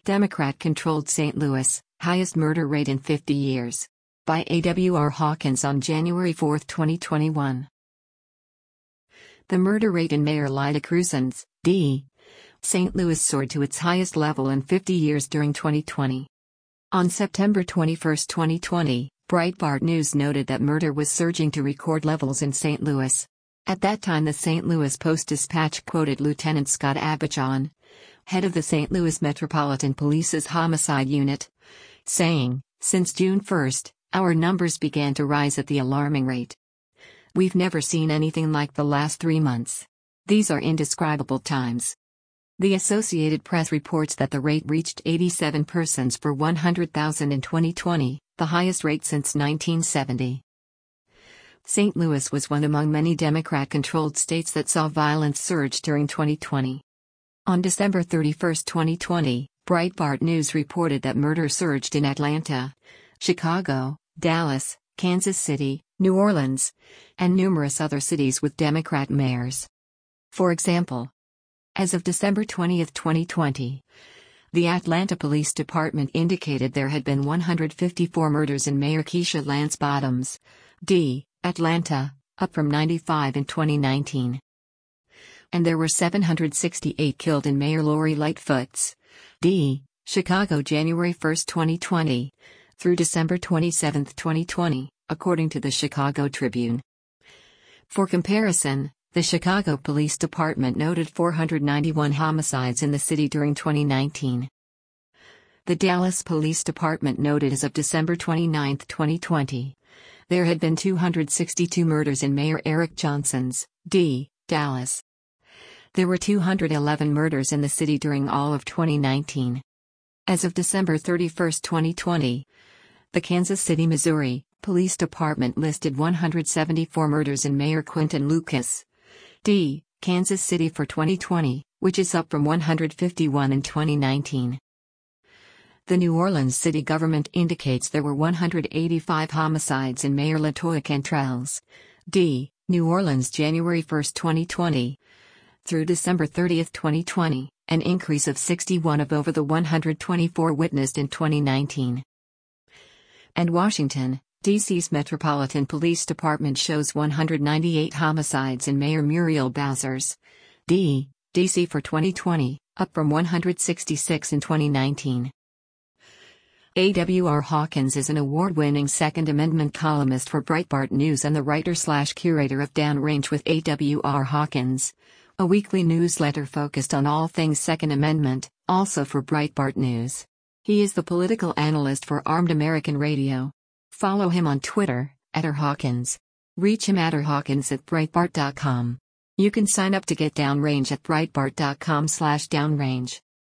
Democrat-controlled St. Louis, highest murder rate in 50 years. By A.W.R. Hawkins on January 4, 2021. The murder rate in Mayor Lyda Krewson's, D. St. Louis soared to its highest level in 50 years during 2020. On September 21, 2020, Breitbart News noted that murder was surging to record levels in St. Louis. At that time, the St. Louis Post-Dispatch quoted Lieutenant Scott Abichon, head of the St. Louis Metropolitan Police's Homicide Unit, saying, "Since June 1, our numbers began to rise at the alarming rate. We've never seen anything like the last 3 months. These are indescribable times." The Associated Press reports that the rate reached 87 persons per 100,000 in 2020, the highest rate since 1970. St. Louis was one among many Democrat-controlled states that saw violence surge during 2020. On December 31, 2020, Breitbart News reported that murder surged in Atlanta, Chicago, Dallas, Kansas City, New Orleans, and numerous other cities with Democrat mayors. For example, as of December 20, 2020, the Atlanta Police Department indicated there had been 154 murders in Mayor Keisha Lance Bottoms, D., Atlanta, up from 95 in 2019. And there were 768 killed in Mayor Lori Lightfoot's, D., Chicago January 1, 2020, through December 27, 2020, according to the Chicago Tribune. For comparison, the Chicago Police Department noted 491 homicides in the city during 2019. The Dallas Police Department noted as of December 29, 2020, there had been 262 murders in Mayor Eric Johnson's, D., Dallas. There were 211 murders in the city during all of 2019. As of December 31, 2020, the Kansas City, Missouri, Police Department listed 174 murders in Mayor Quinton Lucas, D., Kansas City for 2020, which is up from 151 in 2019. The New Orleans city government indicates there were 185 homicides in Mayor LaToya Cantrell's, D., New Orleans January 1, 2020, through December 30, 2020, an increase of 61 over the 124 witnessed in 2019. And Washington, D.C.'s Metropolitan Police Department shows 198 homicides in Mayor Muriel Bowser's, D., D.C. for 2020, up from 166 in 2019. A.W.R. Hawkins is an award-winning Second Amendment columnist for Breitbart News and the writer/curator of Downrange with A.W.R. Hawkins, a weekly newsletter focused on all things Second Amendment, also for Breitbart News. He is the political analyst for Armed American Radio. Follow him on Twitter, @RHawkins. Reach him @rhawkins@breitbart.com. You can sign up to get Downrange at breitbart.com/downrange.